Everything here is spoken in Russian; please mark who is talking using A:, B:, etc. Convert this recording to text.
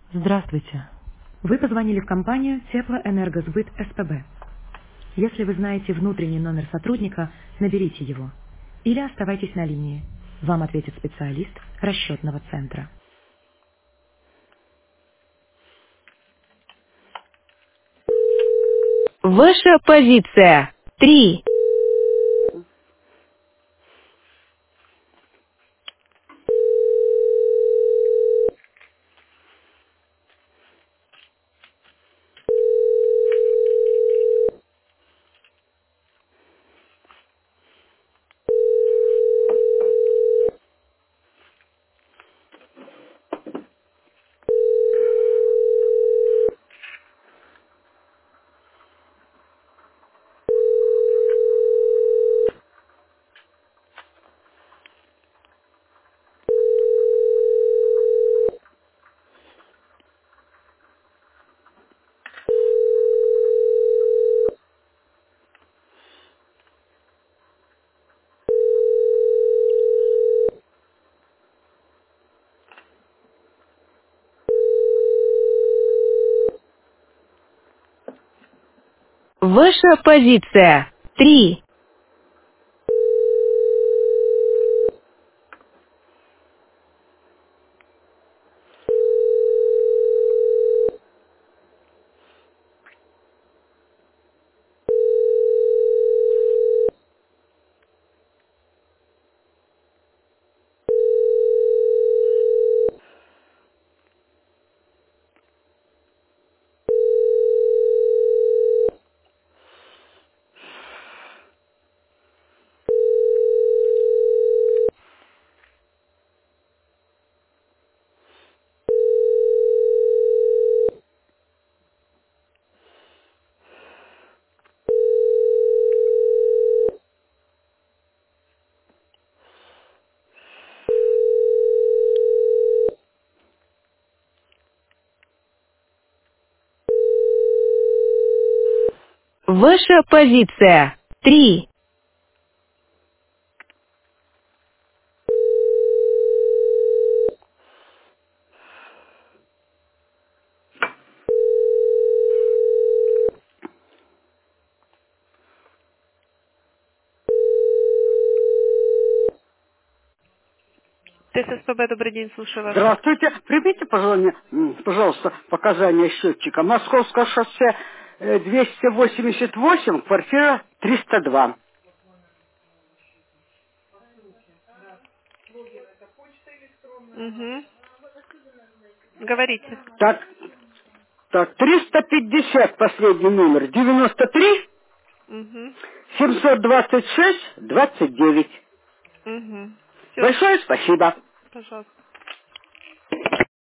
A: Здравствуйте. Вы позвонили в компанию Теплоэнергосбыт СПБ. Если вы знаете внутренний номер сотрудника, наберите его. Или оставайтесь на линии. Вам ответит специалист расчетного центра. Ваша позиция. 3. Ваша позиция. 3. Ваша позиция. 3. ТССПБ, добрый день, слушаю вас.
B: Здравствуйте. Примите, пожалуйста, показания счетчика. Московское шоссе 288, квартира 302.
C: Угу. Говорите.
B: Так, так, 350 последний номер, 93,
C: Угу.
B: 726, 29.
C: Угу. Все,
B: Большое спасибо.
C: пожалуйста.